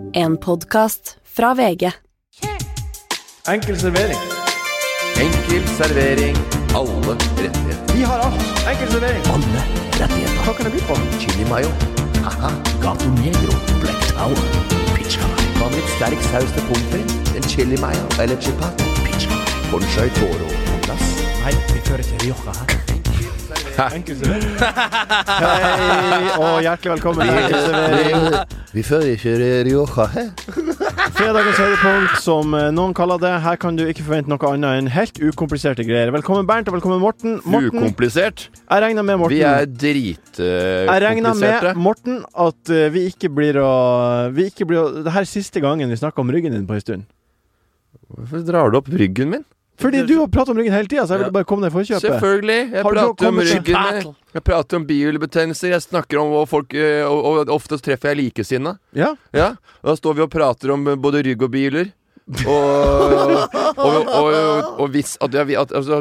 En podcast fra VG. Enkel servering. Enkel servering. Alle rettigheter. Vi har alt. Enkel servering. Alle rettigheter. Hva kan det by på? Chili mayo. Haha. Gato Negro, Black Tower, Pizza. Hva med litt sterk saus til pommes frites? En chili mayo eller chipat? Pizza. Conchai toro på plass. Nei, vi fører til Rioja her. Enkel servering. Hei, og hjertelig velkommen til Enkel servering. Vi fører ikke Rioja her. Fredagens høydepunkt, som noen kaller det. Her kan du ikke forvente noe annet enn helt ukompliserte greier. Velkommen Bernt, og velkommen Morten. Ukomplisert. Jeg regner med, Morten. Vi er dritkompliserte. Jeg regner med, Morten, at vi ikke blir å... Det her er siste gangen vi snakker om ryggen din på en stund. Hvorfor drar du opp ryggen min? Fordi du har pratet om ryggen hele tiden, så jeg vil bare komme deg for å kjøpe. Selvfølgelig. Jeg prater om ryggen. Jeg prater om bihulebetennelser. Jeg snakker om folk, og ofte treffer jeg likesinna. Ja. Ja. Og da står vi og prater om både rygg og bihuler. Og hvis at du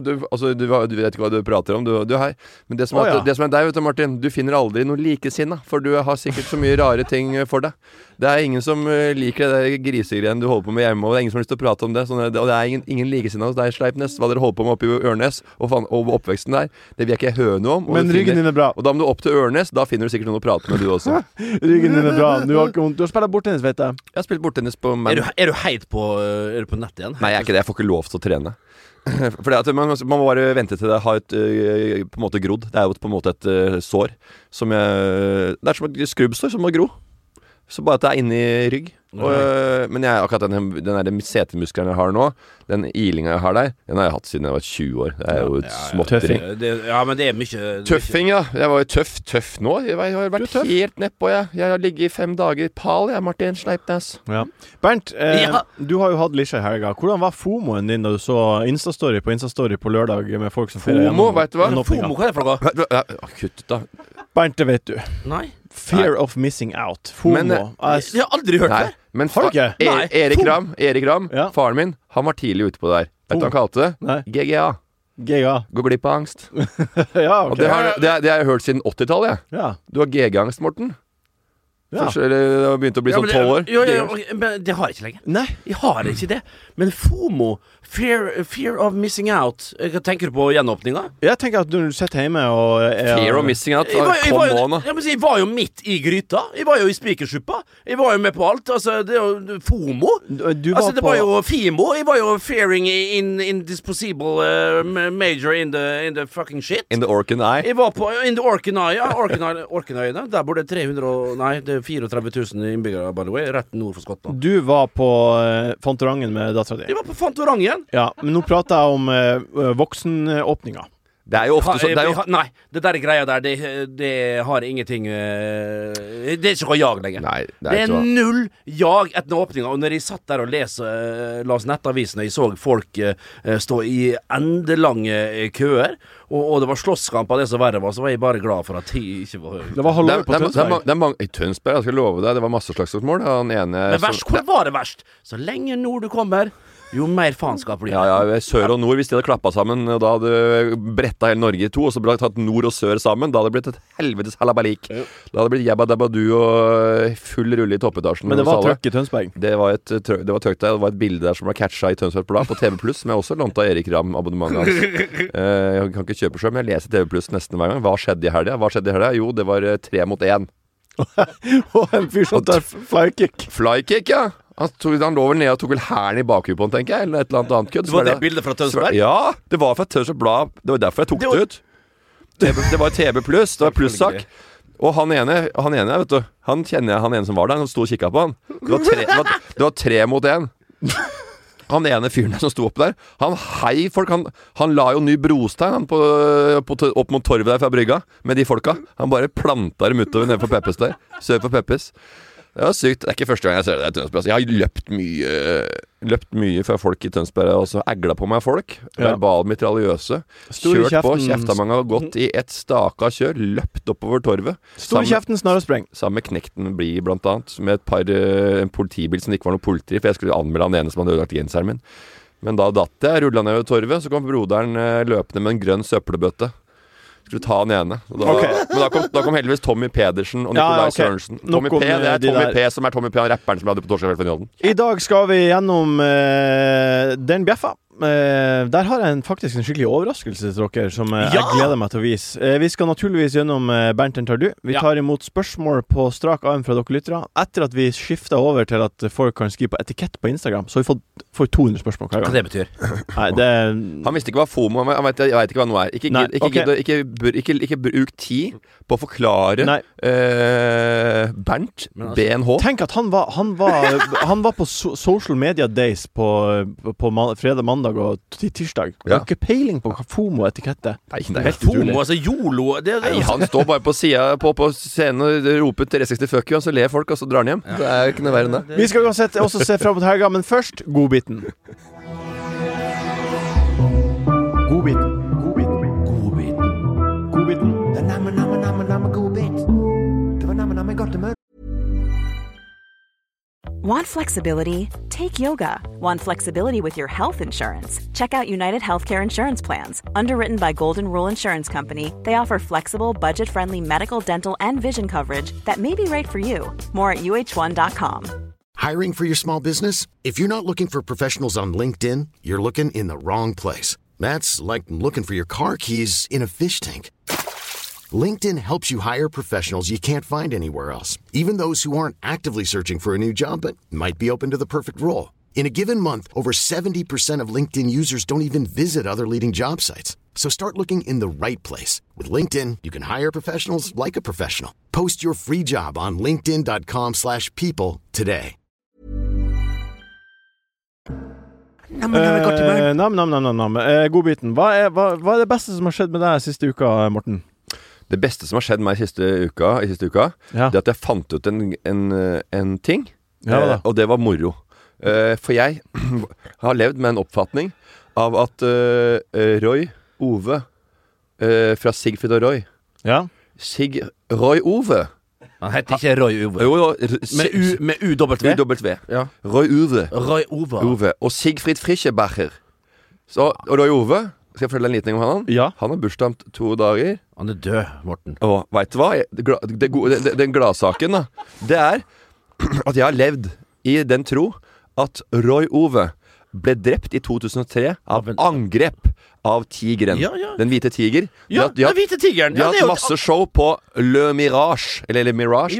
vet ikke hva du prater om, du her. Men det som er deg, vet du, Martin, du finner aldri noe likesinna, for du har sikkert så mye rare ting for deg. Det er ingen som liker det grisegreiene du holder på med hjemme, og det er ingen som har lyst til å prate om det. Og det er ingen likesinna hos deg, Sleipnes, hva dere holder på med oppe i Ørnes og oppveksten der. Det vil jeg ikke høre noe om. Men ryggen din er bra. Og da må du opp til Ørnes, da finner du sikkert noen å prate med, du også. Ryggen din er bra. Du har spilt bortennis, vet jeg. Jeg har spilt bortennis på Er du heit på nett igjen? Nei, jeg er ikke det. Jeg får ikke lov til å trene. Fordi at man må bare vente til det har på en måte grodd. Det er jo på en måte et sår som det er som et skrubbsår som må gro. Så bare at det er inni rygg. Men akkurat den der setemuskelen jeg har nå, den ilinga jeg har der, den har jeg hatt siden jeg var 20 år. Det er jo et småtteri. Ja, men det er mye Tøffing, ja. Jeg var jo tøff nå. Jeg har vært helt nedpå, jeg. Jeg har ligget i 5 dager pal, jeg, Martin Sleipnes. Ja. Bernt, du har jo hatt Lisha i helga. Hvordan var FOMOen din da du så Instastory på lørdag med folk som feirer FOMO, vet du hva? FOMO, hva er det for noe? Kutt da. Bernt, det vet du. Nei. Fear of missing out. FOMO. Jeg har aldri hørt det. Men har du ikke? Erik Ram, ja. Faren min, han var tidlig ute på det der. Vet du hva han kalte det? Nei. GGA. Gå glipp av angst. Ja, ok. Og det har jeg hørt siden 80-tallet, jeg. Ja. Du har GG-angst, Morten. Ja. Det har begynt å bli sånn 12 år. Men det har jeg ikke lenger. Nei. Jeg har ikke det. Men FOMO, fear of missing out, hva tenker du på gjenåpninga? Jeg tenker at du sitter hjemme og Fear of missing out. Jeg var jo midt i gryta. Jeg var jo i spikersuppa. Jeg var jo med på alt. Altså, det er jo FOMO. Det var jo FIMO. Jeg var jo fearing indisposable major in the fucking shit. In the Orkin Eye. Jeg var på in the Orkin Eye, ja. Orkin-øyene. Der bor det 34 000 innbyggere, by the way, rett nord for Skottland. Du var på Fantorangen med datteren din. Jeg var på Fantorangen. Ja, men nå prater jeg om voksenåpninga. Det er jo ofte sånn Nei, det der greia der, det har ingenting det er ikke noe jag lenger. Nei, det er null jag etter åpninga. Og når jeg satt der og las nettavisen, og jeg så folk stå i endelange køer, og det var slåsskamp av det som verre var, så var jeg bare glad for at de ikke var Det var halvår på Tønsberg. I Tønsberg, jeg skal love deg, det var masse slagsmål. Men verst, hvor var det verst? Så lenge nord du kommer, jo mer faenskap blir det. Ja, sør og nord, hvis de hadde klappet sammen, og da hadde bretta hele Norge i to, og så ble det tatt nord og sør sammen, da hadde det blitt et helvetes halabalik. Da hadde det blitt jabba dabba du og full rulle i toppetasjen. Men det var trøkk i Tønsberg. Det var trøkk der. Det var et bilde der som var catcha i Tønsberg Blad på TV+, som jeg også lånte av Erik Ram abonnementet hans. Jeg kan ikke kjøpe selv, men jeg leser TV+, nesten hver gang. Hva skjedde i helga? Jo, det var 3 mot 1. Og en fyr som tar flykick. Flykick, ja. Han lå vel ned og tok vel hæren i bakhuet på han, tenker jeg. Eller et eller annet kødd. Det var det bildet fra Tønsberg? Ja, det var fra Tønsberg Blad. Det var derfor jeg tok det ut. Det var TV+, det var plussak. Og han ene, vet du, han kjenner jeg, han ene som var der. Han stod og kikket på han. Det var 3 mot 1. Han ene fyren som stod opp der, han hei folk. Han la jo ny brostein opp mot torvet der fra brygga med de folka. Han bare planta dem utover nede for Peppes der. Sør for Peppes. Det var sykt. Det er ikke første gang jeg ser det i Tønsberg. Jeg har løpt mye før folk i Tønsberg, og så egla på meg folk. Verbalmitraljøse. Kjørt på, kjefta mange har gått i et staka kjør, løpt oppover torvet. Stor i kjeften, snar og spreng. Sammen med Knekten Bli, blant annet, med en politibil som det ikke var noe politi, for jeg skulle anmelde han ene som hadde ødelagt genseren min. Men da datt jeg, rullet ned over torvet, så kom broderen løpende med en grønn søppelbøtte. Skulle ta han ene. Men da kom heldigvis Tommy Pedersen og Nikolai Sørensen. Tommy P, det er Tommy P som er Tommy P, han rapperen som jeg hadde på Torsdag kveld for Nodden. I dag skal vi gjennom Den bjeffa. Der har jeg faktisk en skikkelig overraskelse til dere som jeg gleder meg til å vise. Vi skal naturligvis gjennom Bernt, tar du. Vi tar imot spørsmål på strak arm fra dere lyttere. Etter at vi skiftet over til at folk kan skrive på etikett på Instagram, så har vi får 200 spørsmål hver gang. Hva det betyr? Nei, han visste ikke hva FOMO er. Jeg vet ikke hva noe er. Ikke bruk tid på å forklare Bernt BNH. Tenk at han var på social media days på fredag, mandag og tirsdag. Jeg har ikke peiling på hva FOMO og etikette. Nei, det er helt FOMO, altså YOLO. Nei, han står bare på siden på scenen og roper 360 fuck you, og så ler folk, og så drar han hjem. Det er ikke noe verre enn det. Vi skal også se frem mot helga, men først godbiten. Godbiten. Det namme godbit. Det var namme godt det møte. Want flexibility? Take yoga. Want flexibility with your health insurance? Check out United Healthcare Insurance Plans. Underwritten by Golden Rule Insurance Company, they offer flexible, budget-friendly medical, dental, and vision coverage that may be right for you. More at uh1.com. Hiring for your small business? If you're not looking for professionals on LinkedIn, you're looking in the wrong place. That's like looking for your car keys in a fish tank. LinkedIn helps you hire professionals you can't find anywhere else, even those who aren't actively searching for a new job but might be open to the perfect role. In a given month, over 70% of LinkedIn users don't even visit other leading job sites. So start looking in the right place. With LinkedIn, you can hire professionals like a professional. Post your free job on linkedin.com/people today. Godbiten. Hva er det beste som har skjedd med deg siste uka, Morten? Det beste som har skjedd meg i siste uka, det er at jeg fant ut en ting, og det var moro. For jeg har levd med en oppfatning av at Roy Ove fra Sigfrid og Roy Roy Ove. Han heter ikke Roy Ove. Med UW. Ja. Roy Ove. Og Sigfrid Frischebacher. Så Roy Ove, skal jeg fortelle en liten ting om han? Ja. Han har bursdag om 2 dager. Han er død, Morten. Og vet du hva? Den gladsaken da, det er at jeg har levd i den tro at Roy Ove ble drept i 2003 av angrep av tigeren. Den hvite tiger. Den hvite tigeren. De har hatt masse show på Le Mirage. Eller Mirage.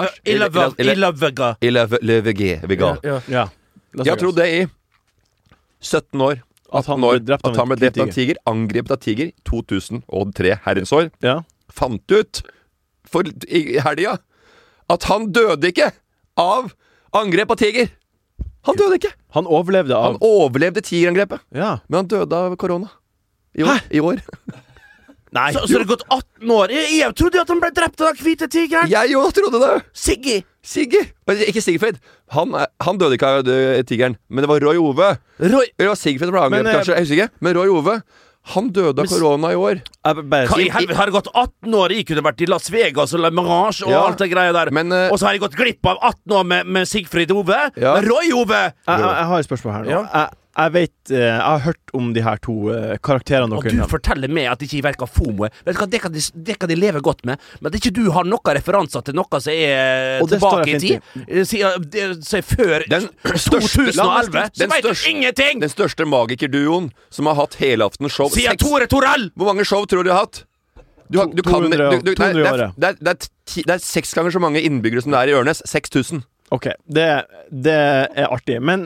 Le Vega. Jeg tror det i 17 år. At han ble drept av en tiger, angrepet av tiger, 2003 herrens år, fant ut i helga at han døde ikke av angrep av tiger. Han døde ikke. Han overlevde tigerangrepet. Men han døde av korona i år. Nei, så det har gått 18 år. Jeg trodde at han ble drept av den hvite tigeren. Jeg jo trodde det. Siggy. Ikke Sigfrid. Han døde ikke av tigeren, men det var Roy Ove. Det var Sigfrid som ble angrepet, kanskje. Jeg husker ikke. Men Roy Ove, han døde av korona i år. Hva i helvete, har det gått 18 år? Jeg kunne vært i Las Vegas og La Mirage og alt det greia der. Og så har jeg gått glipp av 18 år med Sigfrid Ove. Men Roy Ove. Jeg har et spørsmål her nå. Jeg har hørt om de her 2 karakterene dere. Og du forteller meg at det ikke virker FOMO. Vet du hva, det kan de leve godt med. Men at ikke du har noen referanser til noe som er tilbake i tid. Så før 2011. Så vet du ingenting! Den største magikerduoen som har hatt helaftens show. Sier Tore Torell! Hvor mange show tror du har hatt? 200 året. Det er 6 ganger så mange innbyggere som det er i Ørnes. 6000. Ok, det er artig. Men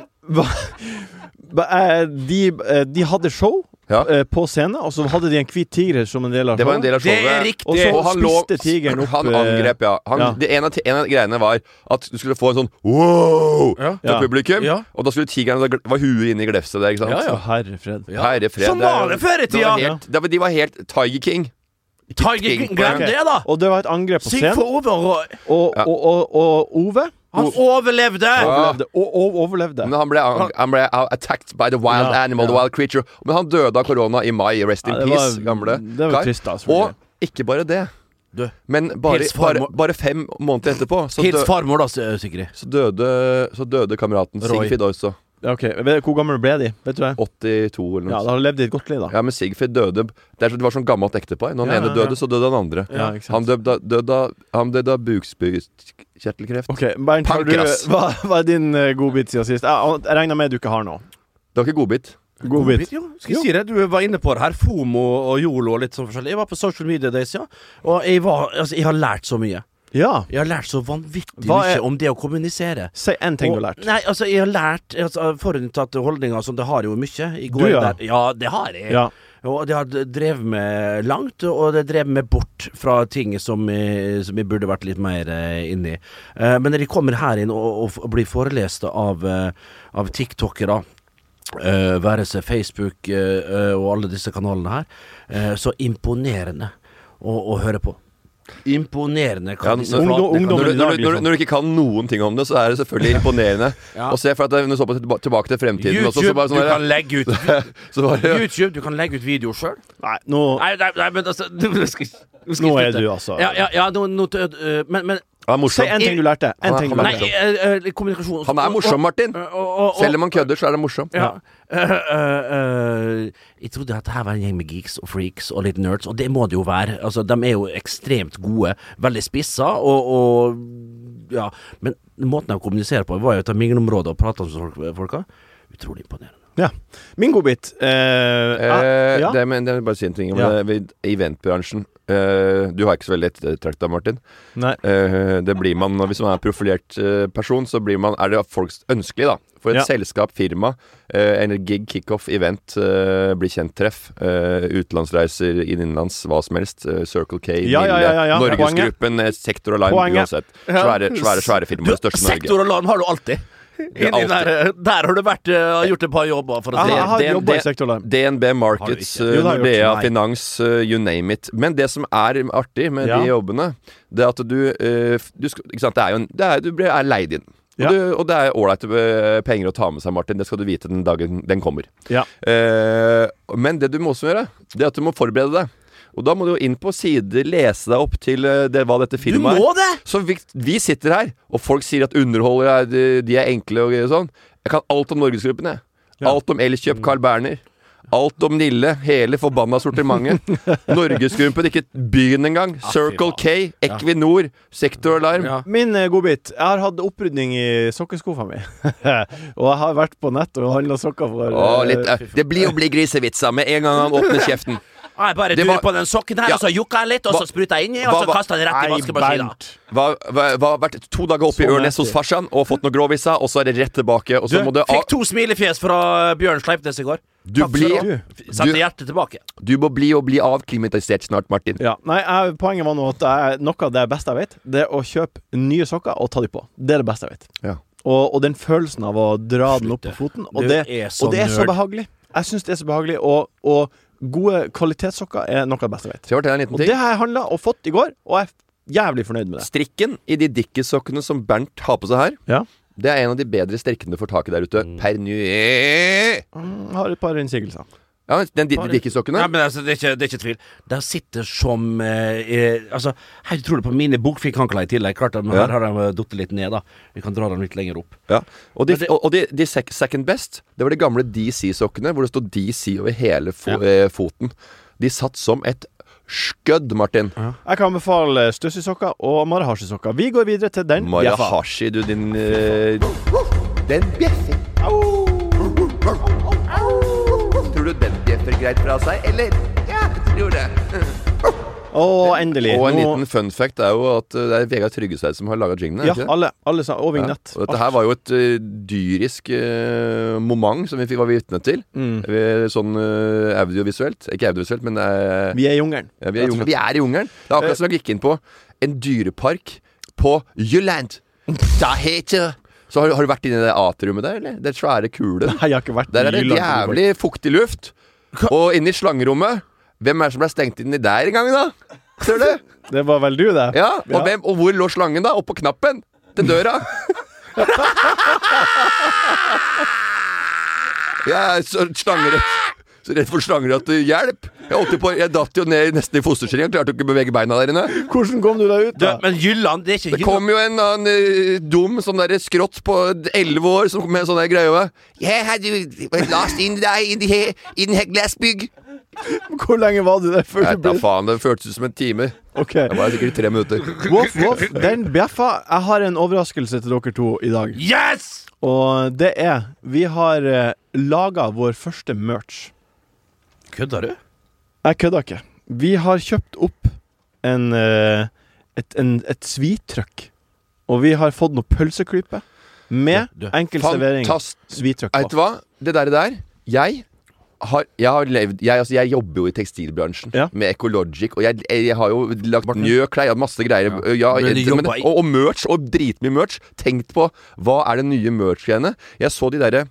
de hadde show på scenen, og så hadde de en hvit tiger som en del av showet. Det var en del av showet. Det er riktig. Og så spiste tigeren opp. Han angrep, En av greiene var at du skulle få en sånn wow til publikum, og da skulle tigeren, da var huet inne i glefset der, ikke sant? Herre fred. Sånn var det før i tida. De var helt Tiger King. Glem det da. Og det var et angrep på scenen. Og Ove han overlevde. Overlevde. Men han ble attacked by the wild animal, the wild creature. Men han døde av korona i mai. Rest in peace, gamle. Det var trist, altså. Og ikke bare det. Men bare 5 måneder etterpå Hils farmor da, Sigrid. Så døde kameraten Sigfrid også. Ok, hvor gammel ble de? Vet du det? 82 eller noe. Ja, da har de levd i et godt liv da. Ja, men Sigfrid døde. Det var sånn gammelt ektepar. Når den ene døde, så døde den andre. Ja, ikke sant. Han døde av bukspyttkjertelkreft. Ok, Bernt, hva din godbit siden sist? Jeg regner med du ikke har noe. Det var ikke godbit. Godbit. Jo, skal jeg si det? Du var inne på det her. FOMO og YOLO og litt sånn forskjellig. Jeg var på social media days, og jeg har lært så mye. Ja. Jeg har lært så vanvittig mye om det å kommunisere. Si en ting du har lært. Nei, altså, jeg har lært forutinntatte holdninger, sånn, det har jo mye. Ja, det har jeg. Ja. Og det har drevet meg langt, og det drev meg bort fra ting som jeg burde vært litt mer inni. Men når de kommer her inn og blir forelest av TikTokere, være seg Facebook og alle disse kanalene her, så imponerende å høre på. Imponerende. Når du ikke kan noen ting om det, så er det selvfølgelig imponerende. Og se for at du så på tilbake til fremtiden YouTube, også, så bare sånn du kan legge ut YouTube, du kan legge ut video selv. Nei, men altså nå er du altså men si en ting du lærte. Kommunikasjon. Han er morsom, Martin. Selv om han kødder, så er det morsom. Ja. Jeg trodde at dette var en gjeng med geeks og freaks og litt nerds, og det må det jo være. Altså, de er jo ekstremt gode, veldig spissa, og ja. Men måten de kommuniserer på var jo et av mingleområdet og prate om folka. Utrolig imponerende. Ja. Min godbit det er bare å si en ting om eventbransjen. Du har ikke så veldig ettertrakt av, Martin. Nei. Det blir man, hvis man er profilert person, så er det folks ønskelig da. For et selskap, firma, en gig, kickoff, event, bli kjent-treff, utenlandsreiser, innenlands, hva som helst, Circle K, Norgesgruppen, Sektor Alarm, uansett. Svære firmaer, det største Norge. Sektor Alarm har du alltid. Der har du vært gjort et par jobber for å si. Jeg har jobbet i Sektorland. DNB Markets, Nordea Finans, you name it. Men det som er artig med de jobbene, det er at du ikke sant, du er leid inn. Og det er ålreit penger å ta med seg, Martin. Det skal du vite den dagen den kommer. Men det du må også gjøre, det er at du må forberede deg. Og da må du jo inn på sider, lese deg opp til hva dette firmaet er. Du må det! Så vi sitter her, og folk sier at underholdere de er enkle og sånn. Jeg kan alt om Norgesgruppen, jeg. Alt om Elkjøp, Carl Berner. Alt om Nille, hele forbanna sortimentet. Norgesgruppen, ikke byen engang. Circle K, Equinor, Sektor Alarm. Min godbit. Jeg har hatt opprydning i sokkeskuffa mi. Og jeg har vært på nett og handlet sokker for det blir jo bli grisevitser med en gang han åpner kjeften. Jeg bare duer på den sokken her, og så jukka jeg litt, og så spruta jeg inn i, og så kastet jeg rett i vaskemaskinen. Vært 2 dager oppe i Ørnes hos farsan, og fått noe gråviser, og så er det rett tilbake, og så må du fikk 2 smilefjes fra Bjørn Sleipnes i går. Sette hjertet tilbake. Du må bli avklimatisert snart, Martin. Nei, poenget var nå at noe av det beste jeg vet, det er å kjøpe nye sokker og ta de på. Det er det beste jeg vet. Og den følelsen av å dra den opp på foten, og det er så behagelig. Jeg synes det er så behagelig, og gode kvalitetssokker er noe av det beste jeg vet. Og det har jeg handlet og fått i går, og jeg er jævlig fornøyd med det. Strikken i de Dickies-sokkene som Bernt har på seg her, det er en av de bedre strikkene du får tak i der ute. Per nu. Har et par innsigelser. Ja, den Dickies-sokkene. Ja, men altså, det er ikke tvil. Der sitter som altså, helt utrolig på mine bokfikkhankler i tillegg. Klart, men her har de duttet litt ned da. Vi kan dra dem litt lenger opp. Ja, og de second best, det var de gamle DC-sokkene, hvor det stod DC over hele foten. De satt som et skødd, Martin. Jeg kan anbefale Stussy-sokker og Marahashi-sokker. Vi går videre til den bjeffa. Marahashi, du din den bjeffer. Tror du den bjeffer greit fra seg, eller? Ja, jeg tror det. Endelig. Og en liten fun fact er jo at det er Vegard Tryggeseid som har laget jinglene. Ja, alle sa, og vignett. Og dette her var jo et dyrisk moment som vi var vitne til. Sånn audiovisuelt. Ikke audiovisuelt, men vi er i jungelen. Ja, vi er i jungelen. Det er akkurat som jeg gikk inn på en dyrepark på Jylland. Da heter Så har du vært inne i det atriummet der, eller? Det svære kule. Nei, jeg har ikke vært der er det jævlig fuktig luft. Og inne i slangerommet, hvem er det som ble stengt inn i der en gang da? Ser du? Det var vel du det. Ja, og hvor lå slangen da? Oppå knappen til døra. Jeg er så redd for slanger at hjelp. Jeg datt jo ned nesten i fosterstilling. Jeg klarte jo ikke å bevege beina der inne. Hvordan kom du deg ut, da? Men Jylland, det er ikke Det kom jo en annen dum sånn der skrått på 11 år som kom med en sånn der greie. Jeg hadde vært last in den her glassbygg. Hvor lenge var du der før du ble... Faen, det føltes som en time. Ok. Det var sikkert 3 minutter. Voff, den bjeffa. Jeg har en overraskelse til dere to i dag. Yes! Og det vi har laget vår første merch. Kødder du? Jeg kødder ikke. Vi har kjøpt opp et svitrøkk. Og vi har fått noe pølseklype med enkel servering svitrøkk på. Vet du hva? Det der jeg jobber jo i tekstilbransjen med Ecologic, og jeg har jo lagt njøklær og masse greier og merch, og dritmye merch. Tenkt på, hva det nye merch-greiene? Jeg så de der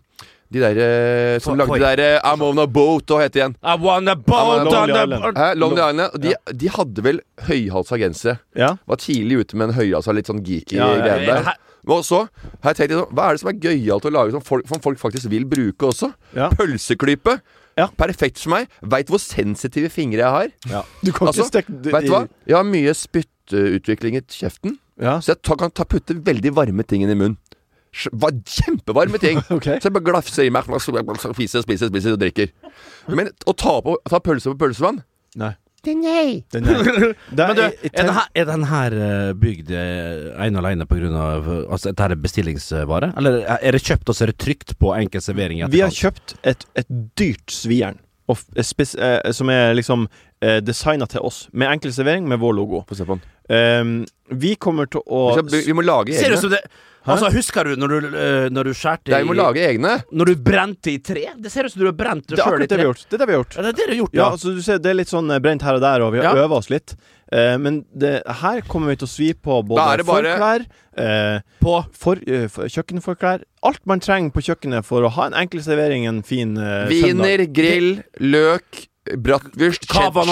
som lagde de der I'm on a boat, og heter igjen I want a boat Lonely Island. De hadde vel høyhalsa gensere. Var tidlig ute med en høyhalsa, litt sånn geeky greier der. Og så har jeg tenkt sånn, hva det som gøyalt å lage som folk faktisk vil bruke også? Pølseklype. Perfekt for meg. Vet hvor sensitive fingre jeg har. Du kan ikke stekke... Vet du hva? Jeg har mye spyttutvikling i kjeften. Så jeg kan putte veldig varme ting inn i munnen. Kjempevarme ting. Så jeg bare glafser i meg, spiser og drikker. Men å ta pølse på pølsevann? Nei. Nei. Men du, er den her bygd en alene på grunn av altså, dette bestillingsvare? Eller det kjøpt og så det trykt på enkel servering? Vi har kjøpt et dyrt svijern som liksom designet til oss med enkel servering med vår logo. Få se på den. Vi kommer til å... Vi må lage egne. Ser du som det... Altså, husker du når du skjærte vi må lage egne. Når du brente i tre? Det ser ut som du har brent det selv i tre. Det er det vi har gjort. Ja, det er det du har gjort, ja. Altså, du ser, det er litt sånn brent her og der, og vi har øvet oss litt. Men her kommer vi til å svi på både forklær, kjøkkenforklær, alt man trenger på kjøkkenet for å ha en enkel servering, en fin viner, grill, løk, bratwurst,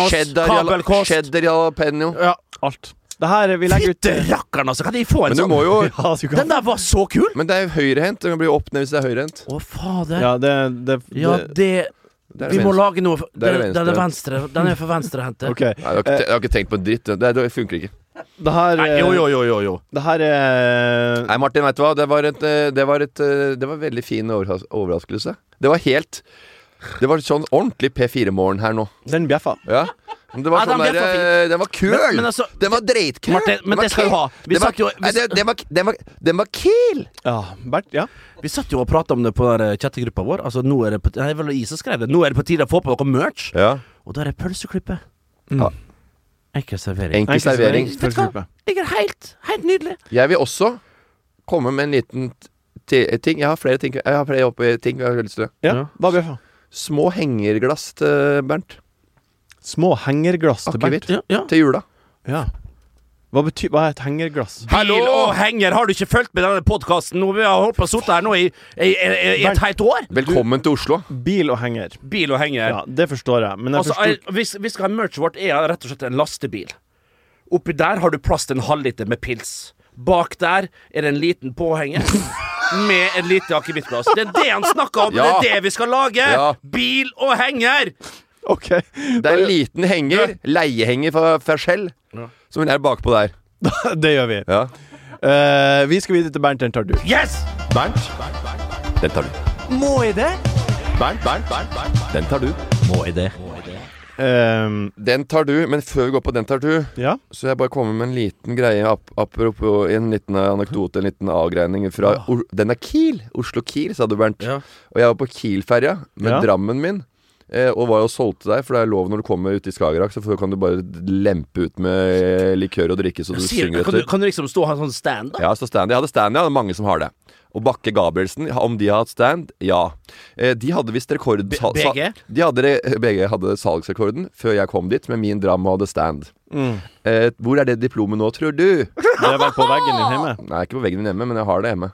cheddar jalapeno. Ja, alt. Det her vi legger ut... Fytte rakkeren, altså! Kan de få en sånn? Den der var så kul! Men det høyrehendt. Den kan bli opp ned hvis det høyrehendt. Å, fader. Ja, vi må lage noe... Den er venstre. Den er for venstrehendte. Okay. Nei, jeg har ikke tenkt på en dritt. Det funker ikke. Det her... Jo. Det her Nei, Martin, vet du hva? Det var veldig fin overraskelse. Det var sånn ordentlig P4-morgen her nå. Den bjeffa. Ja. Det var sånn den var kul. Men altså, den var dritkul. Martin, men det skal du ha. Den var kul. Ja, Bert, Vi satt jo og pratet om det på chattegruppa vår. Altså, nå det på, det er vel Isa skrev det. Nå det på tide å få på noe merch. Ja. Og da det pølseklippe. Enkel servering. Det helt nydelig. Jeg vil også komme med en liten ting. Jeg har flere ting. Jeg har lyst til det. Ja, hva bjeffa? Små hengerglass til Bernt. Små hengerglass til Bernt? Til jula. Ja. Hva et hengerglass? Bil og henger, har du ikke fulgt med denne podcasten? Nå vi har holdt på å sitte her nå i et helt år. Velkommen til Oslo. Bil og henger. Ja, det forstår jeg. Men vi skal ha merch vårt rett og slett en lastebil. Oppi der har du plass til en halvliter med pils. Bak der det en liten påhenger med et lite akevittglass. Det det han snakker om. Det det vi skal lage. Bil og henger. Okay. Det en liten henger, leiehenger fra Fersell, som bakpå der. Det gjør vi. Ja. Vi skal videre til Bernt, den tar du. Yes! Bernt, den tar du. Må jeg det? Bernt, den tar du. Må jeg det? Den tar du, men før vi går på den tar du, så jeg bare kommer med en liten greie apropos en liten anekdote, en liten avgreining fra den Kiel, Oslo-Kiel, sa du, Bernt. Og jeg var på Kiel-ferja med Drammen min. Og var jo solgt til deg, for det lov når du kommer ut i Skagerrak, så kan du bare lempe ut med likør og drikke så du synger etter. Kan du liksom stå og ha en sånn stand da? Ja, stå stand. Jeg hadde stand, det er mange som har det. Og Bakke Gabrielsen, om de har hatt stand? Ja. De hadde visst rekord... BG? BG hadde salgsrekorden før jeg kom dit med min dram og hadde stand. Hvor det diplomet nå, tror du? Det vel på veggen din hjemme? Nei, ikke på veggen din hjemme, men jeg har det hjemme.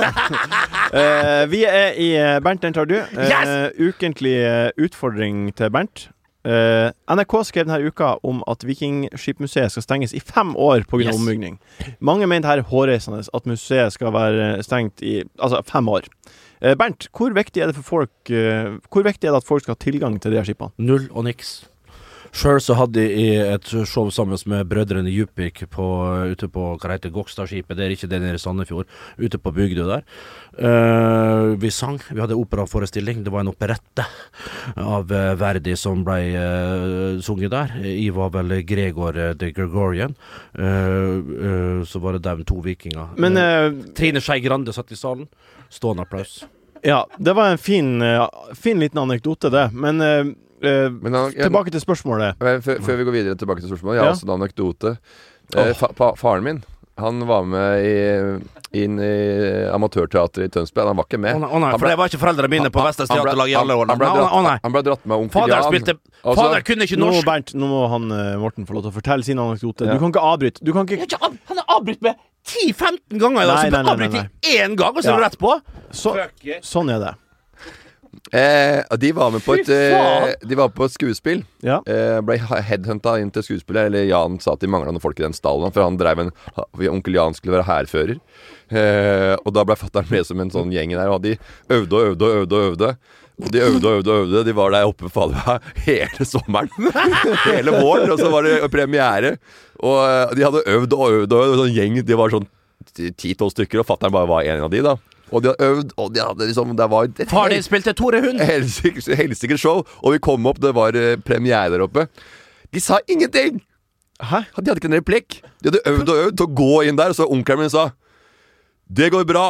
Okay. Vi i Bernt, den tar du. Ukentlig utfordring til Bernt. NRK skrev denne uka om at Vikingskipmuseet skal stenges i 5 år på grunn av ombygging. Mange mener det her hårreisende at museet skal være stengt i 5 år. Bernt, hvor viktig det for folk Hvor viktig det at folk skal ha tilgang til de her skipene? Null og niks. Selv så hadde jeg et show sammen med brødrene Djupvik ute på, hva heter Gokstadskipet, det ikke det nede i Sandefjord, ute på Bygdø der. Vi sang, vi hadde operaforestilling, det var en operette av Verdi som ble sunget der. Jeg var vel Gregor the Gregorian, så var det dem 2 vikinger. Men Trine Skei Grande satt i salen, stående applaus. Ja, det var en fin liten anekdote det, men tilbake til spørsmålet. Før vi går videre tilbake til spørsmålet, jeg har også en anekdote. Faren min, han var med inn i amatørteatret i Tønsberg. Han var ikke med. Nei, for det var ikke foreldrene mine på Vestlands Teaterlag i alle årene. Han ble dratt med onkel Jan. Fader kunne ikke norsk. Nå må han Morten få lov til å fortelle sin anekdote. Du kan ikke avbryte. Han er avbrytt med 10-15 ganger i dag, så du avbryter 1 gang, og så er du rett på. Sånn er det. De var med på et skuespill. Ble headhunta inn til skuespillet. Eller Jan sa at de manglet noen folk i den stallen, for han drev onkel Jan skulle være hærfører. Og da ble fatteren med som en sånn gjeng der, og de øvde. Og de øvde. De var der oppe hele sommeren. Hele våren, og så var det premiere. Og de hadde øvd sånn gjeng. De var sånn 10-12 stykker, og fatteren bare var en av de da. Og de hadde øvd, og de hadde liksom, det var et far din spilte Tore Hund. Helt sikkert show. Og vi kom opp, det var premiere der oppe. De sa ingenting. Hæ? De hadde ikke en replikk. De hadde øvd til å gå inn der, og så onkelen min sa: det går bra.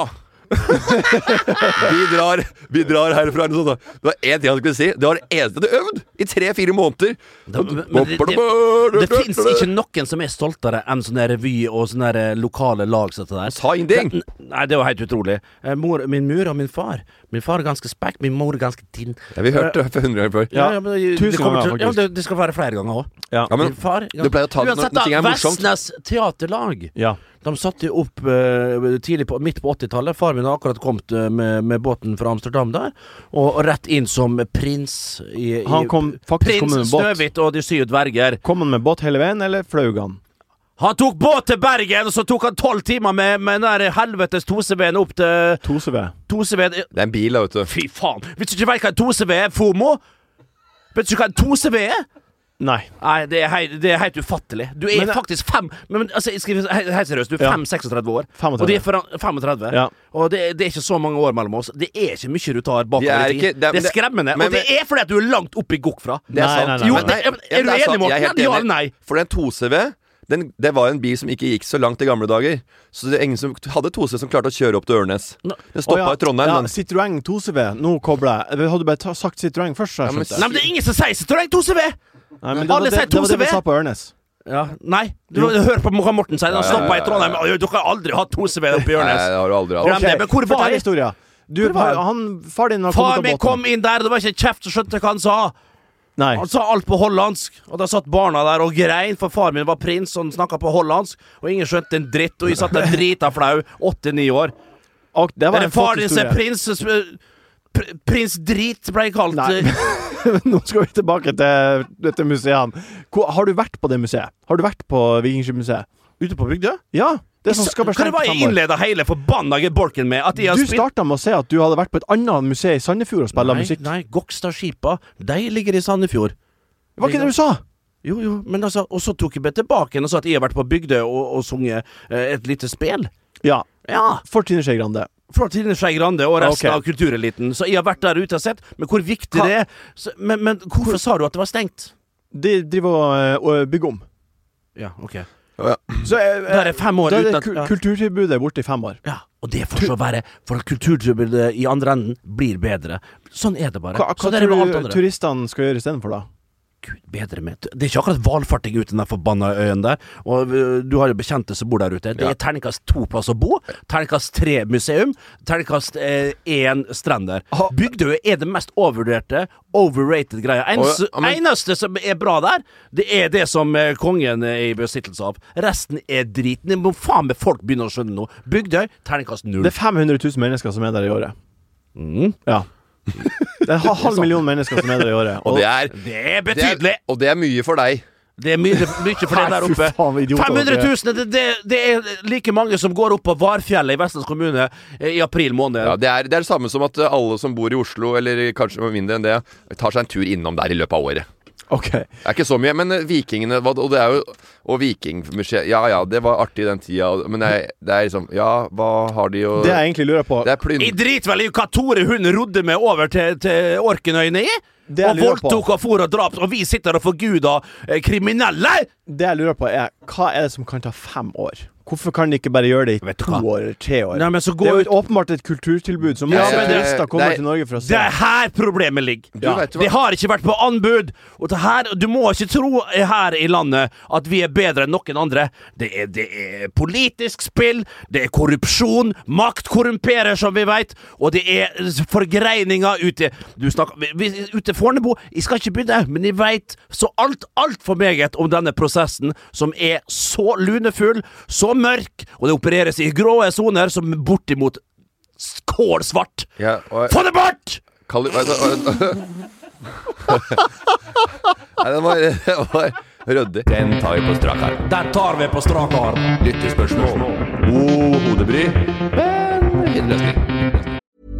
vi drar herfra. Det var en ting han skulle si. Det var det eneste de hadde øvd i 3-4 måneder. Det finnes ikke noen som er stoltere enn sånne revy og sånne lokale lag som det der. Sa ingenting. Nei, det var helt utrolig. Min mor og min far. Min far er ganske spekk, min mor er ganske tinn. Ja, vi hørte det for 100 ganger før. 1000 ganger faktisk. Ja, det skal være flere ganger også. Ja, men far, du pleier å ta det når ting er morsomt. Vestnes Teaterlag. Ja. De satte jo opp midt på 80-tallet. Far min har akkurat kommet med båten fra Amsterdam der, og rett inn som prins Han kom faktisk med båt. Snøhvit og de 7 dverger. Kom han med båt hele veien, eller fløy han? Han tok båt til Bergen, og så tok han 12 timer med den der helvetes Toseveden opp til Toseved. Det er en bil da, vet du. Fy faen. Vet du ikke hva en Toseved er, FOMO? Vet du ikke hva en Toseved er? Nei, det er helt ufattelig. Du er faktisk altså, jeg skriver helt seriøst, du er 5-36 år 35. og de er 35 og det er ikke så mange år mellom oss. Det er ikke mye du tar bakover i tid. Det er skremmende, og det er fordi at du er langt oppe i gokk fra. Det er sant. Jo, er du enig, Morten? Ja eller nei? For den 2CV, det var en bil som ikke gikk så langt i gamle dager. Så det er ingen som hadde 2CV som klarte å kjøre opp til Ørnes. Den stoppet i Trondheim. Citroën 2CV, nå kobler jeg. Hadde du bare sagt Citroën først, så jeg skjønte. Nei, men det er ingen som sier Citroën 2CV. Nei, men det var det vi sa på Ørnes. Ja, nei, hør på hva Morten sier. Han stoppet i Trondheim. Dere har aldri hatt 2CV oppe i Ørnes. Nei, det har du aldri hatt. Okay, men hvor var historien? Far din har kommet Far av min båten. kom inn der, det var ikke kjeft som skjønte hva han sa. Nei. Han sa alt på hollandsk, og da satt barna der og grein, for far min var prins, og han snakket på hollandsk, og ingen skjønte en dritt, og jeg satt der drita flau, 8-9 år. Og det var en far din som Prins Drit ble kalt. Nei. Nå skal vi tilbake til dette museet. Har du vært på det museet? Har du vært på Vikingskipmuseet? Ute på Bygdø? Ja, det som skal være stengt på 5 år. Hva det var jeg innledet hele forbanna Borken med? At du startet med å si at du hadde vært på et annet museum i Sandefjord og spillet musikk. Nei, Gokstadskipa, de ligger i Sandefjord. Hva ikke det du sa? Jo, men altså, og så tok jeg meg tilbake og sa at jeg har vært på Bygdø og sunget et lite spil. Ja, for Trine Skei Grande. For Trine Skei Grande og resten av kultureliten. Så jeg har vært der ute og sett. Men hvor viktig det er men hvorfor sa du at det var stengt? De driver og bygger om. Ja, ok. Så der er 5 år uten at kulturtilbudet er borte i 5 år. Ja, og det får så være for at kulturtilbudet i andre enden blir bedre. Sånn er det bare. Hva tror du turistene skal gjøre i stedet for da? Gud, bedre med. Det er ikke akkurat valfarting ute i den forbanna øyen der. Og du har jo bekjente som bor der ute. Det er terningkast 2 plass å bo, terningkast 3 museum, terningkast 1 strender. Bygdøy er det mest overrated greia. Eneste som er bra der, det er det som kongen er i besittelse av. Resten er drit. Det må faen med folk begynne å skjønne noe. Bygdøy, terningkast 0. Det er 500 000 mennesker som er der i året. Ja. Det er 500 000 mennesker som er der i året. Og det er betydelig. Og det er mye for deg. Det er mye for deg der oppe. 500 000, det er like mange som går opp på Varfjellet i Vestlands kommune i april måned. Ja, det er det samme som at alle som bor i Oslo, eller kanskje mindre enn det, tar seg en tur innom der i løpet av året. Okay. Det er ikke så mye, men vikingene, og det er jo og vikingmuseet, ja, det var artig den tida, men det er liksom, ja, hva har de å... Det jeg egentlig lurer på... Jeg driter vel i hva Tore hun rodde med over til Orkenøyene i? Og voldtok og for og drap, og vi sitter og forguder kriminelle! Det jeg lurer på hva det som kan ta 5 år? Hvorfor kan de ikke bare gjøre det i 2 år eller 3 år? Nei, det er jo åpenbart et kulturtilbud som turister kommer til Norge for å se. Det er her problemet ligger. Det har ikke vært på anbud. Og det her, du må ikke tro her i landet at vi er bedre enn noen andre. Det er politisk spill, det er korrupsjon, makt korrumperer som vi vet, og det er forgreininger ute. Ute Fornebu, jeg skal ikke begynne, men jeg vet så alt for meget om denne prosessen som er så lunefull, så mørk, og det opereres i gråe zoner som bortimot kålsvart. Få det bort! Nei, det var røddig. Den tar vi på strak arm. Den tar vi på strak arm. Lyttespørsmål. Hodebry. Men løsning.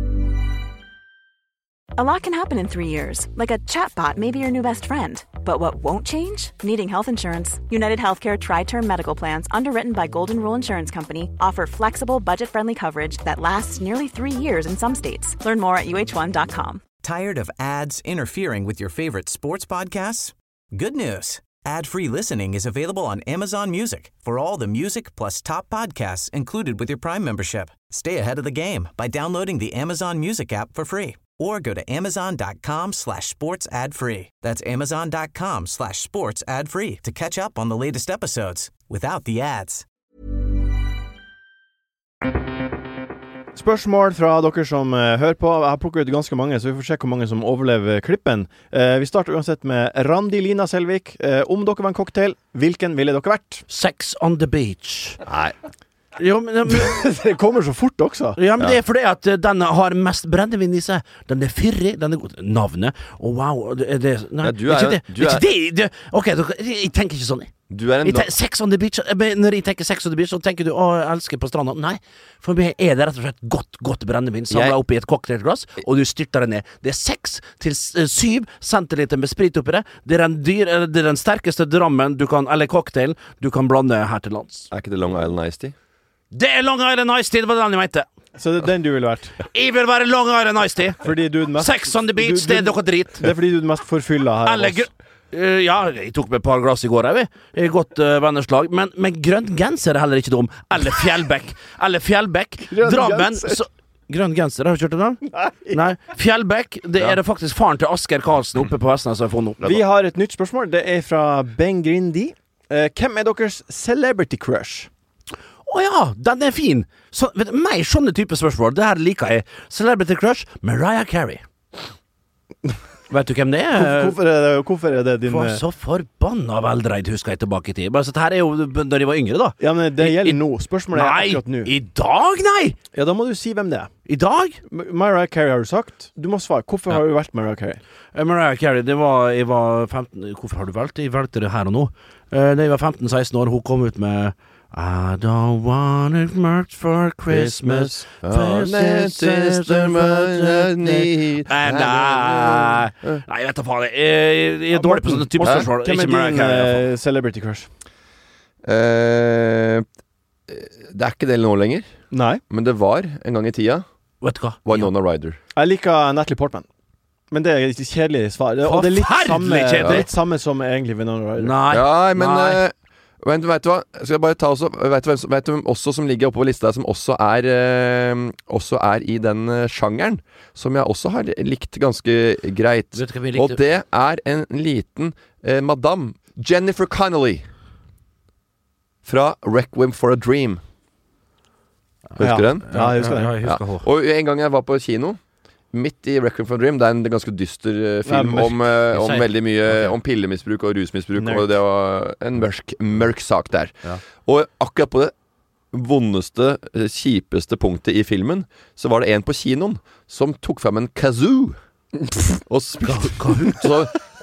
A lot can happen in 3 years, like a chatbot may be your new best friend. But what won't change? Needing health insurance. United Healthcare Tri-Term Medical Plans, underwritten by Golden Rule Insurance Company, offer flexible, budget-friendly coverage that lasts nearly 3 years in some states. Learn more at uh1.com. Tired of ads interfering with your favorite sports podcasts? Good news. Ad-free listening is available on Amazon Music for all the music plus top podcasts included with your Prime membership. Stay ahead of the game by downloading the Amazon Music app for free. Or go to amazon.com/sports ad free. That's amazon.com/sports ad free to catch up on the latest episodes without the ads. Spørsmål fra dere som hører på. Jeg har plukket ut ganske mange, så vi får se hvor mange som overlever klippen. Vi starter uansett med Randi Lina Selvik. Om dere var en cocktail, hvilken ville dere vært? Sex on the beach. Nei. Jo, men det kommer så fort også. Ja, men det er fordi at den har mest brennevin i seg. Den er fyrig, den er god. Navnet. Wow, nei, du er ikke det. Ok, jeg tenker ikke sånn. Sex on the beach. Når jeg tenker sex on the beach, så tenker du, jeg elsker på stranda. Nei, for meg er det rett og slett godt brennevin samlet opp i et cocktailglass, og du styrter det ned. Det er 6 til 7 centiliter med sprit oppi det. Det er den sterkeste drammen du kan, eller cocktail, du kan blande her til lands. Er ikke det Long Island Iced Tea? Det er Long Island Iced Tea, det var den jeg mente. Så det er den du ville vært? Jeg vil være Long Island Iced Tea. Fordi du er den mest... Sex on the beach, det er noe drit. Det er fordi du er den mest forfylla her av oss. Ja, jeg tok med et par glass i går, i godt vennerslag. Men grønn genser er heller ikke dum. Eller Fjellbekk. Drammen... Grønn genser, har du kjørt den? Nei. Fjellbekk, det er det faktisk faren til Asker Karlsen oppe på Vestnes som har funnet opp. Vi har et nytt spørsmål. Det er fra Ben Grindi. Hvem er deres celebrity crush? Ja, den er fin. Meg sånne type spørsmål, det her liker jeg. Celebrity crush, Mariah Carey. Vet du hvem det er? Hvorfor er det din... For så forbanna veldreid husker jeg tilbake i tid. Bare så dette her er jo da de var yngre da. Ja, men det gjelder nå. Spørsmålet er akkurat nå. I dag, nei! Ja, da må du si hvem det er. I dag? Mariah Carey har du sagt. Du må svare. Hvorfor har du valgt Mariah Carey? Mariah Carey, jeg var 15... Hvorfor har du valgt det? Jeg valgte det her og nå. Da jeg var 15-16 år, hun kom ut med... I don't want it much for Christmas. Sister must need. Nei, jeg vet da faen. Jeg er dårlig på sånne type spørsmål. Hvem er din celebrity crush? Det er ikke det nå lenger. Nei. Men det var en gang i tida. Vet du hva? Winona Ryder. Jeg liker Natalie Portman. Men det er et kjedelig svar. Og det er litt samme som egentlig Winona Ryder. Nei. Ja, men... Vet du hva? Skal jeg bare ta også, vet du hvem også som ligger oppe på lista, som også er i den sjangeren, som jeg også har likt ganske greit. Og det er en liten madame Jennifer Connelly fra Requiem for a Dream. Husker du den? Ja, jeg husker den. Ja. Og en gang jeg var på kino midt i Requiem for a Dream. Det er en ganske dyster film om veldig mye om pillemisbruk og rusmisbruk. Og det var en mørk sak der. Og akkurat på det vondeste, kjipeste punktet i filmen, så var det en på kinoen som tok frem en kazoo og spilte så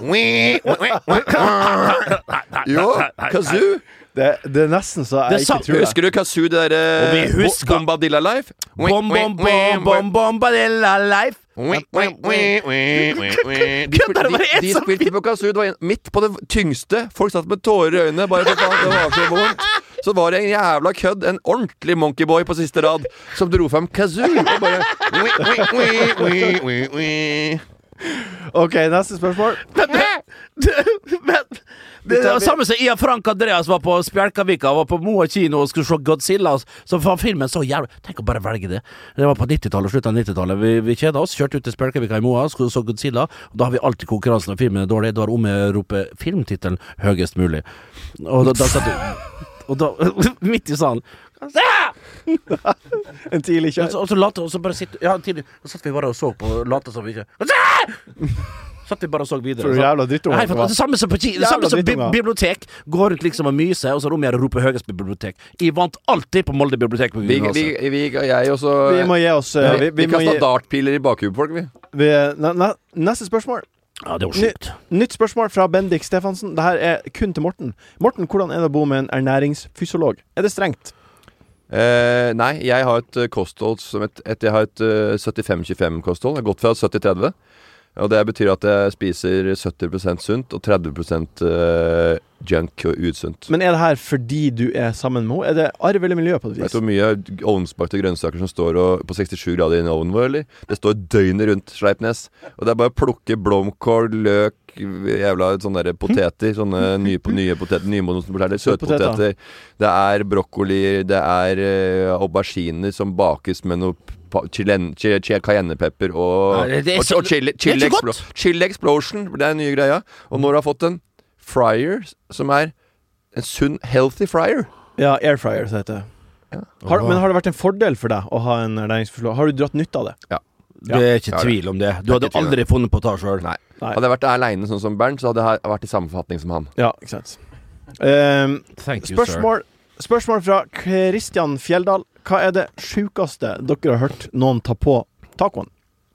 jo, kazoo. Det er nesten så jeg ikke tror det. Husker du kazoo, det der Bombadilla Life? Bombadilla Life. De spilte på kazoo. Det var midt på det tyngste. Folk satt med tårer i øynene. Bare for faen, det var så vondt. Så var det en jævla kødd, en ordentlig monkeyboy på siste rad, som dro frem kazoo og bare Ok, neste spørsmål. Det er det samme som Ian Frank Andreas var på Spjelkavika, var på Moa kino og skulle se Godzilla. Så var filmen så jævlig. Tenk å bare velge det. Det var på 90-tallet, slutten av 90-tallet. Vi kjeda oss, kjørte ut til Spjelkavika i Moa, skulle se Godzilla. Og da har vi alltid konkurransen når filmen er dårlig. Da var om å rope filmtittelen høyest mulig. Og da satt du... Og da, midt i salen en tidlig kjør. Og så bare sitte. Ja, tidlig. Så satt vi bare og så på, late som vi ikke satt vi bare og så videre. For jævla drittunger. Det samme som på det samme som bibliotek. Går rundt liksom og myser, og så rommer jeg og roper høyest på bibliotek. Jeg vant alltid på Molde bibliotek på jeg også. Vi må gi oss vi kastet dartpiler i bakhuet på folk, vi. Neste spørsmål. Ja, det var sjukt. Nytt spørsmål fra Bendik Stefansen. Dette er kun til Morten. Morten, hvordan er det å bo med en ernæringsfysiolog? Er det strengt? Nei, jeg har et kosthold som jeg har et 75-25 kosthold. Jeg har gått fra 70-30. Og det betyr at jeg spiser 70% sunt og 30% junk og usunt. Men er det her fordi du er sammen med henne? Er det arv eller miljø på det vis? Vet du hvor mye ovnsbakte grønnsaker som står på 67 grader i en ovn vår, eller? Det står døgnet rundt, Sleipnes. Og det er bare å plukke blomkål, løk, jævla sånne der poteter, sånne nye poteter, nymodne poteter, søtpoteter. Det er brokkoli, det er auberginer som bakes med noe cayennepepper og chili explosion. Det er den nye greia. Og når du har fått en fryer som er en sunn, healthy fryer. Ja, air fryer, så heter det. Ja. Men har det vært en fordel for deg å ha en ernæringsfysiolog? Har du dratt nytte av det? Ja. Det er ikke tvil om det. Du hadde aldri funnet på å ta selv. Nei. Hadde jeg vært alene sånn som Bernt, så hadde jeg vært i samme forfatning som han. Ja, ikke sant. Spørsmål fra Kristian Fjelldal. Hva er det sjukeste dere har hørt noen ta på tacoen?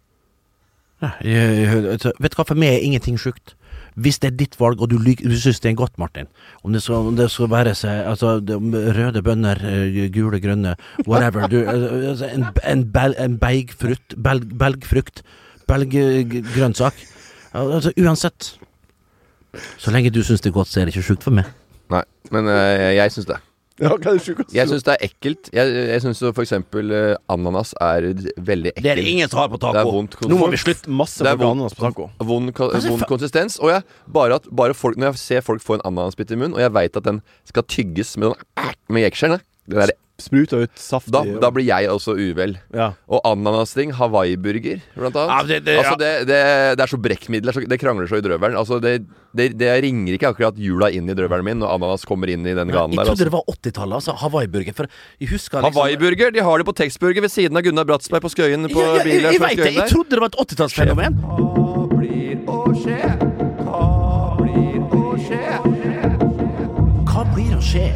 Vet du hva, for meg er ingenting sjukt. Hvis det er ditt valg, og du synes det er godt, Martin, om det skal være seg altså, røde bønner, gule, grønne, whatever, en belgfrukt, belggrønnsak, altså uansett, så lenge du synes det er godt, så er det ikke sjukt for meg. Nei, men jeg synes det. Ja, hva er det sjukeste? Jeg synes det er ekkelt. Jeg synes for eksempel ananas er veldig ekkelt. Det er det ingen som har på taco. Det er vondt. Nå må vi slutte masse med ananas på taco. Vond konsistens. Og bare folk, når jeg ser folk få en ananasbit i munnen, og jeg vet at den skal tygges med jekselen, det der spruta ut saft da blir jeg også uvel. Ja. Og ananasring, Hawaii-burger blant annet. Det er så brekkmiddel, det krangler så i drøvelen. Altså det ringer ikke akkurat jula inn i drøvelen min når ananas kommer inn i den ganen der. Jeg trodde det var 80-tallet, altså Hawaii-burger. For jeg husker liksom Hawaii-burger, de har det på Tekstburger ved siden av Gunnar Bratsberg på Skøyen. Jeg vet det, jeg trodde det var et 80-tallsfenomen. Hva blir å skje? Hva blir å skje? Hva blir å skje?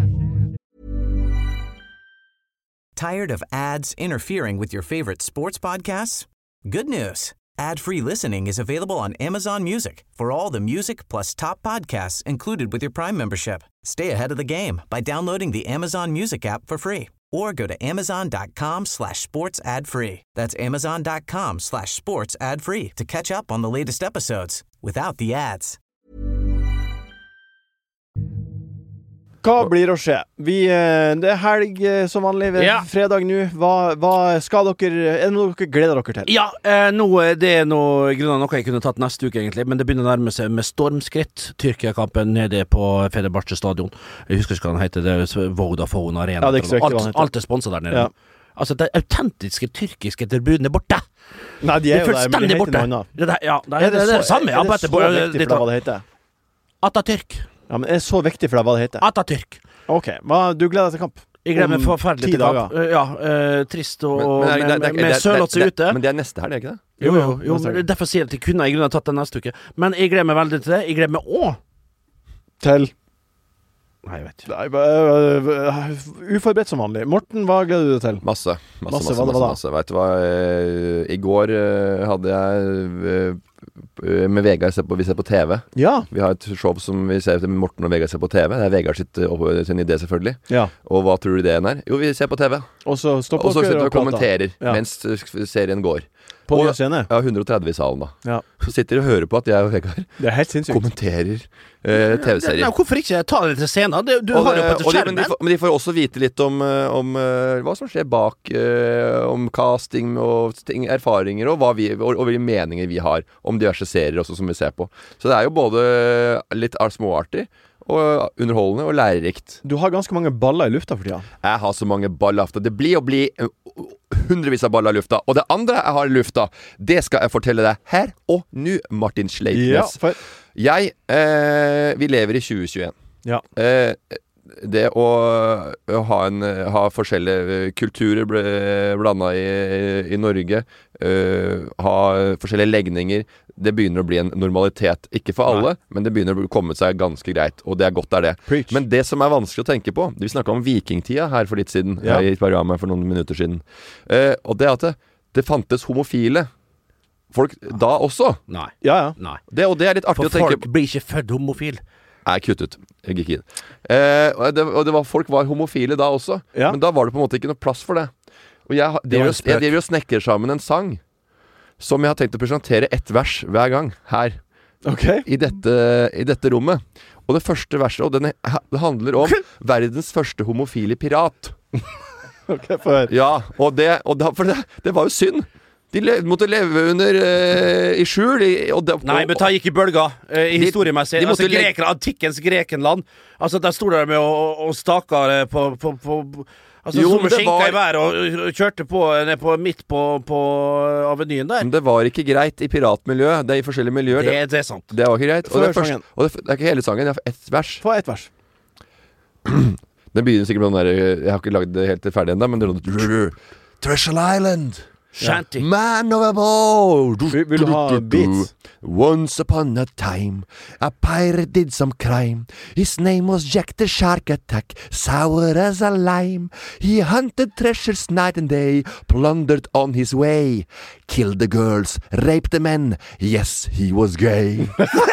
Tired of ads interfering with your favorite sports podcasts? Good news. Ad-free listening is available on Amazon Music for all the music plus top podcasts included with your Prime membership. Stay ahead of the game by downloading the Amazon Music app for free or go to amazon.com/sports ad free. That's amazon.com/sports ad free to catch up on the latest episodes without the ads. Hva blir å skje? Det er helg som vanlig, fredag nå. Hva skal dere, er det noe dere gleder dere til? Ja, det er noe grunner noe jeg kunne tatt neste uke egentlig, men det begynner å nærme seg med stormskritt. Tyrkia-kampen nede på Fenerbahçe stadion. Jeg husker ikke hva den heter, det er Vodafone Arena. Ja, det er ikke så riktig hva den heter. Alt er sponset der nede. Ja. Altså, det autentiske tyrkiske tribunen er borte. Nei, de er jo der, men de heter noe annet. Det er det samme. Er det så viktig for deg hva det heter? Atatürk. Ja, men er det så viktig for deg hva det heter? Atatürk. Ok, du gleder deg til kamp? Jeg gleder meg forferdelig til kamp. Ja, trist og med Sørloth ute. Men det er neste her, det er ikke det? Jo, derfor sier jeg at jeg kunne i grunnen tatt den neste uke. Men jeg gleder meg veldig til det. Jeg gleder meg også til Nei, jeg vet ikke. Uforberedt som vanlig. Morten, hva gleder du deg til? Masse. Vet du hva? I går hadde jeg med Vegard vi ser på TV. Ja. Vi har et show som vi ser med Morten og Vegard ser på TV. Det er Vegard sin idé, selvfølgelig. Ja. Og hva tror du ideen er? Jo, vi ser på TV. Og så sitter vi og kommenterer mens serien går. På Nya Scene? Ja, 130 i salen da. Ja. Så sitter de og hører på at jeg og Vegard Det helt sinnssykt. kommenterer TV-serier. Nei, hvorfor ikke ta det til scenen? Du har jo på til skjermen. Men de får også vite litt om hva som skjer bak, om casting og erfaringer, og hvilke meninger vi har om diverse serier også som vi ser på. Så det er jo både litt småartig og underholdende og lærerikt. Du har ganske mange baller i lufta for tida. Jeg har så mange baller i lufta. Det blir å bli hundrevis av baller i lufta. Og det andre jeg har i lufta, det skal jeg fortelle deg her og nå, Martin Sleipnes. Vi lever i 2021. Ja. Det å ha forskjellige kulturer blandet i Norge, ha forskjellige legninger, det begynner å bli en normalitet. Ikke for alle, men det begynner å komme seg ganske greit, og det er godt det. Preach. Men det som er vanskelig å tenke på, vi snakket om vikingtida her for litt siden, i et program for noen minutter siden, og det at det fantes homofile folk da også. Nei. Nei. Og det er litt artig å tenke på. For folk blir ikke født homofil. Nei, kutt ut. Jeg gikk inn. Folk var homofile da også, men da var det på en måte ikke noe plass for det. Og jeg driver og snekker sammen en sang som jeg har tenkt å presentere ett vers hver gang her. I dette rommet. Og det første verset, og det handler om verdens første homofile pirat. Ja, for det var jo synd. De måtte leve under i skjul. Nei, men ta gikk i bølger historiemessig. Antikkens Grekenland. Altså, der stod de med og stakar på som skinka i været og kjørte midt på avenyen der. Men det var ikke greit i piratmiljø. Det er i forskjellige miljøer. Det er sant. Det var ikke greit. Og det er ikke hele sangen, det er ett vers. Få ett vers. Den begynner sikkert med den der. Jeg har ikke laget det helt ferdig enda, men det er Treasure Island. Shanty. Man of a boat. Vil du ha beats? Once upon a time, a pirate did some crime. His name was Jack the Shark Attack, sour as a lime. He hunted treasures night and day, plundered on his way. Killed the girls, raped the men, yes, he was gay.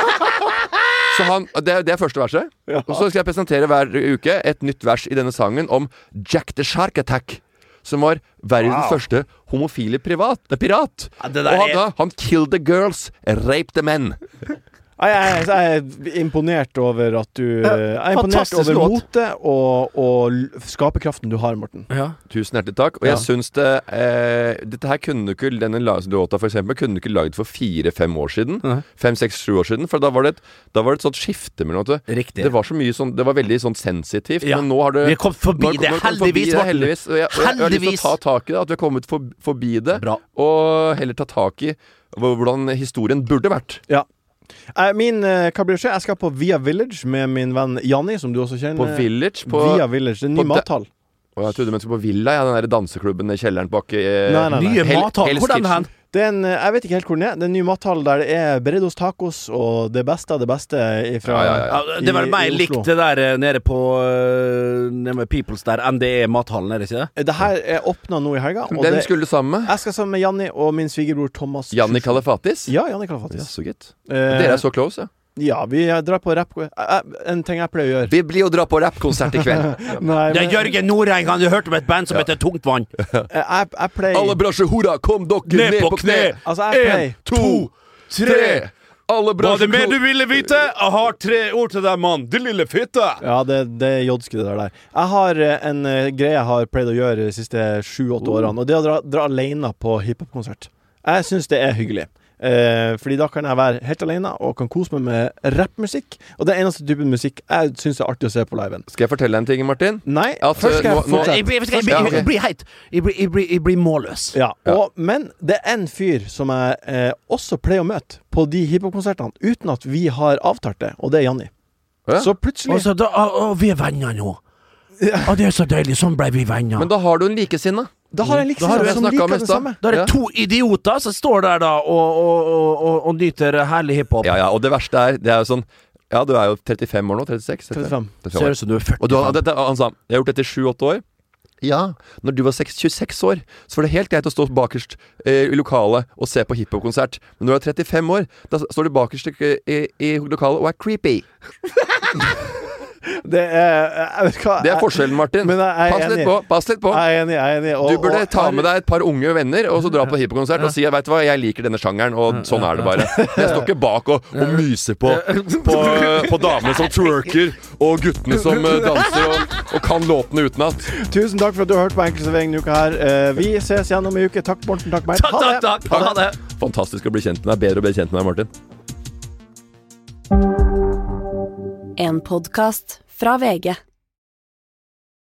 Så det er første verset. Og så skal jeg presentere hver uke et nytt vers i denne sangen om Jack the Shark Attack, som var verdens første homofile pirat. Han killed the girls, raped the men. Jeg er imponert over at du er imponert over motet og skaperkraften du har, Morten. Tusen hjertelig takk. Og jeg synes dette her kunne du ikke, denne låta for eksempel, kunne du ikke laget for 4-5 år siden. 5-6-7 år siden. For da var det et sånt skifte med noe. Riktig. Det var så mye sånn, det var veldig sånn sensitivt. Men nå har det vi har kommet forbi det, heldigvis. Og jeg har lyst til å ta tak i det, at vi har kommet forbi det. Bra. Og heller ta tak i hvordan historien burde vært. Ja. Hva blir det skje? Jeg skal på Via Village med min venn Janni, som du også kjenner. På Village? Via Village, det er en ny mathall. Og jeg trodde du mente på Villa, den der danseklubben i kjelleren bak Nei. Nye mathall, hvor er den hen? Jeg vet ikke helt hvor den er. Det er en ny mathall der det er Bredos tacos og det beste av det beste fra det er vel meg likt det der nede med Peoples der enn det er mathallen, er det ikke det? Det her er åpnet nå i helga. Hvem skulle du sammen med? Jeg skal sammen med Janni og min svigerbror Thomas. Janni Kalafatis? Ja, Janni Kalafatis. Ja, så gitt. Dere er så close, ja. Ja, vi drar på rap. En ting jeg pleier å gjøre. Vi blir å dra på rappkonsert i kveld. Det er Jørgen Noreng. Han har hørt om et band som heter Tungtvann. Jeg pleier Alle bransjehora, kom dere ned på kne. Altså, jeg pleier 1, 2, 3. Alle Hva er det mer du ville vite? Jeg har 3 ord til deg, mann. Det lille fitte. Ja, det er jodske det der. Jeg har en greie jeg har pleid å gjøre de siste 7-8 årene, og det er å dra alene på hiphop-konsert. Jeg synes det er hyggelig. Fordi da kan jeg være helt alene og kan kose meg med rappmusikk. Og det er eneste typen musikk jeg synes er artig å se på liven. Skal jeg fortelle en ting, Martin? Nei, først skal jeg fortsette. Jeg blir heit. Jeg blir målløs. Ja, men det er en fyr som jeg også pleier å møte på de hiphop-konsertene uten at vi har avtalt det, og det er Janni. Så plutselig vi er venner nå. Det er så deilig, sånn ble vi venner. Men da har du en likesinne. Da har jeg liksom som liker det samme. Da er det 2 idioter som står der da og nyter herlig hiphop. Ja, og det verste det er jo sånn. Ja, du er jo 35 år nå, 36. 35. Ser ut som du er 45. Og han sa, jeg har gjort dette i 7-8 år. Ja, når du var 26 år, så var det helt greit å stå bakerst i lokalet og se på hiphop-konsert. Men når du er 35 år, da står du bakerst i lokalet og er creepy. Det jeg vet hva, Det forskjellen, Martin. Men Pass litt på. Jeg er enig. Du burde ta med deg et par unge venner, og så dra på hiphop-konsert og si, vet du hva, jeg liker denne sjangeren, og sånn er det bare. Jeg står ikke bak og myser på damene som twerker, og guttene som danser og kan låtene utenat. Tusen takk for at du har hørt på Enkel servering denne uka her. Vi ses igjen om en uke. Takk, Morten. Takk, Bernt. Takk. Ha det. Fantastisk å bli kjent med deg. Bedre å bli kjent med deg, Martin. En podcast fra VG.